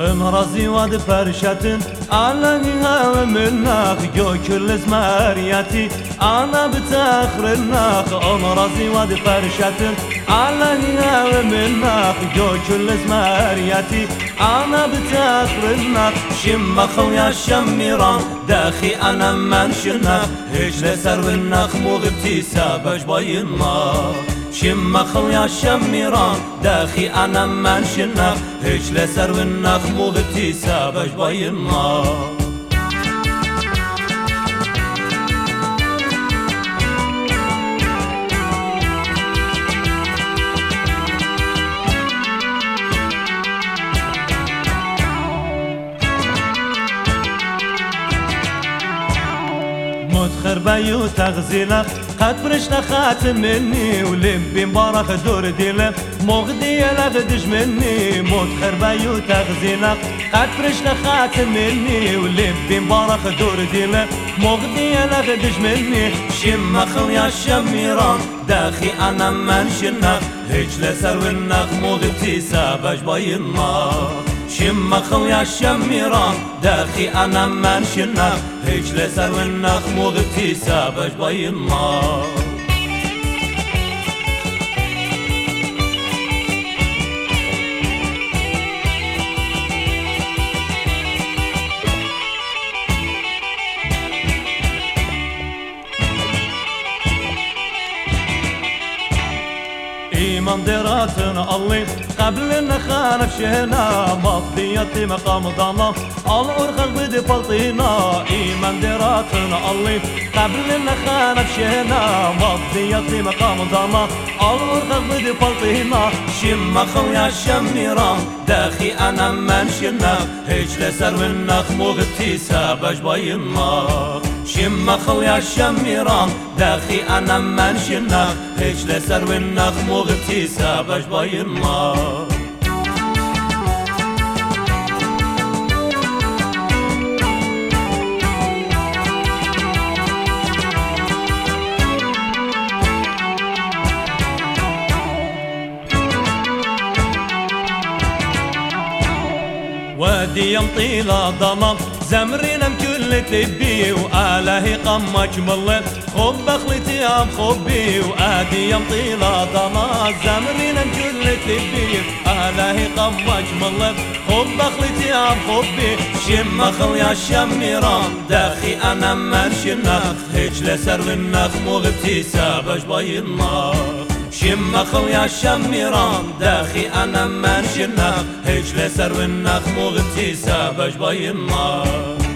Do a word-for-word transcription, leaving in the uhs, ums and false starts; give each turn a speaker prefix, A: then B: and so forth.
A: امرازي واد فرشتن علقها مناخ جو كل زمارياتي انا بتاخر الناخ امرازي واد فرشتن علقها مناخ جو كل زمارياتي انا بتاخر الناخ شم خويا شميران داخي انا من شناخ هيج لسر والناخ مغبتي سابج باينا شم خويا شميران داخي انا من شناخ هيج لسر والناخ مغبتي سابج باينا متخر بيو تغزيلك قد برشنا خاتم مني ولبي مبارك دور ديلك مغدي لغدش مني متخر بيو تغزيلك قد برشنا خاتم مني ولبي مبارك دور ديلك مغدي لغدش مني شم خويا شميران داخي انا من شناخ هيج لسر والناخ مغبتي سابج باينا شم خويا شميران داخي انا من شناخ هيج لسر والناخ مغبتي سابج باينا إيمان ديراتنا الله قبل النخانة شهنا مضيتي مقام ضنا الأرخق بدي بلطينا إيمان ديراتنا الله قبل النخانة شهنا مضيتي مقام ضنا الأرخق بدي بلطينا شم خويا شميران داخي أنا من شناخ هيج لسر والناخ مغبتي سابج باينا شم خويا شميران داخي انا من شناخ هيج لسر والناخ مغبتي سابج باينا وادي يمطي لا ضمم زمرنا مكل تبي وآلهي قمك ملت خب خلتي ام خبي وادي يمطي لا ضمم زمرنا مكل تبي آلهي قمك ملت خب خلتي ام خبي شم خويا شميران داخي انا من شناخ هيج لسر والناخ مغبتي سابج باينا شم خويا شميران داخي انا من شناخ هيج لسر والناخ مغبتي سابج باينا